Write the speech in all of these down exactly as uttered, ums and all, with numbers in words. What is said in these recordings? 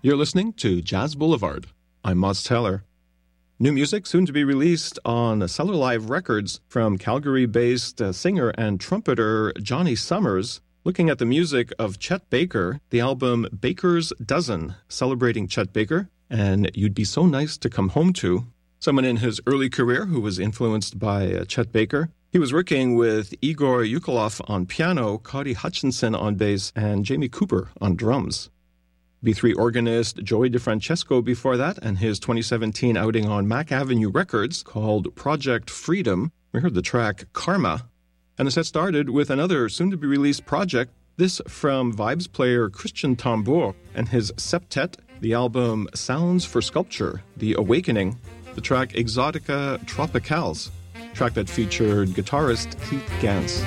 You're listening to Jazz Boulevard. I'm Moz Teller. New music soon to be released on Cellar Live Records from Calgary-based uh, singer and trumpeter Johnny Summers. Looking at the music of Chet Baker, the album Baker's Dozen, celebrating Chet Baker, and You'd Be So Nice to Come Home To. Someone in his early career who was influenced by uh, Chet Baker. He was working with Igor Yukoloff on piano, Cody Hutchinson on bass, and Jamie Cooper on drums. B three organist Joey DeFrancesco before that, and his twenty seventeen outing on Mac Avenue Records called Project Freedom. We heard the track Karma. And the set started with another soon-to-be-released project, this from Vibes player Christian Tambour and his septet, the album Sounds for Sculpture, The Awakening, the track Exotica Tropicals, track that featured guitarist Keith Gans.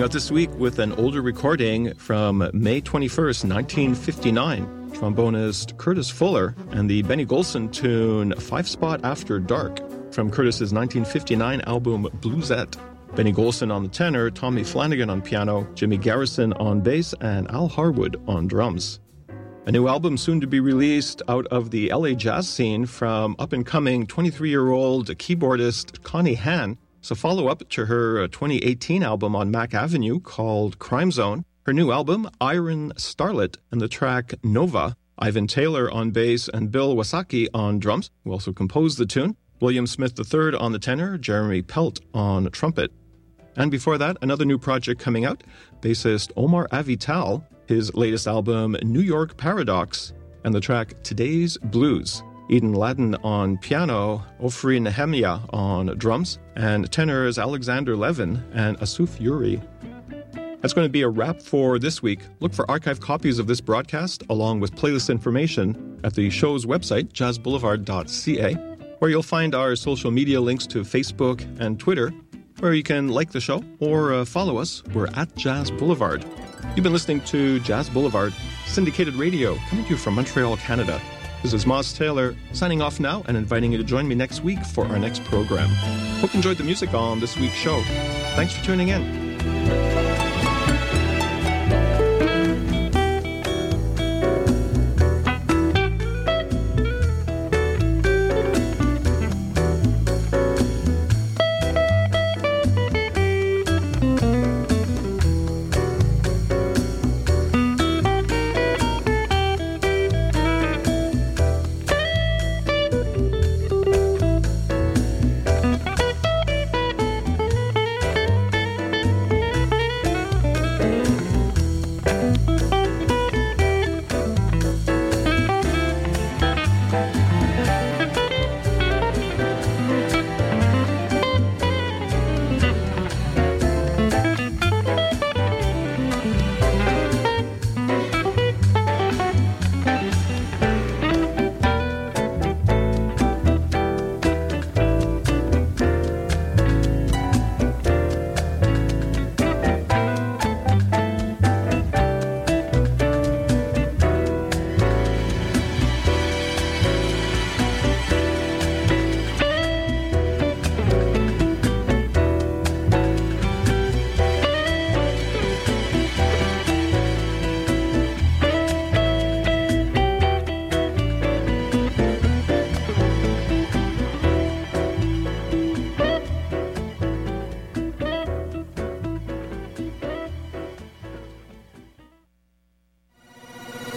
out this week with an older recording from May twenty-first, nineteen fifty-nine. Trombonist Curtis Fuller and the Benny Golson tune Five Spot After Dark from Curtis's nineteen fifty-nine album Bluesette. Benny Golson on the tenor, Tommy Flanagan on piano, Jimmy Garrison on bass, and Al Harwood on drums. A new album soon to be released out of the L A jazz scene from up-and-coming twenty-three-year-old keyboardist Connie Hann. It's a follow-up to her twenty eighteen album on Mack Avenue called Crime Zone. Her new album, Iron Starlet, and the track Nova. Ivan Taylor on bass and Bill Wasaki on drums, who also composed the tune. William Smith the third on the tenor, Jeremy Pelt on trumpet. And before that, another new project coming out, bassist Omar Avital, his latest album, New York Paradox, and the track Today's Blues. Eden Ladden on piano, Ofri Nehemiah on drums, and tenors Alexander Levin and Asuf Yuri. That's going to be a wrap for this week. Look for archive copies of this broadcast, along with playlist information, at the show's website, jazz boulevard dot c a, where you'll find our social media links to Facebook and Twitter, where you can like the show or uh, follow us. We're at Jazz Boulevard. You've been listening to Jazz Boulevard, syndicated radio, coming to you from Montreal, Canada. This is Moz Taylor, signing off now and inviting you to join me next week for our next program. Hope you enjoyed the music on this week's show. Thanks for tuning in.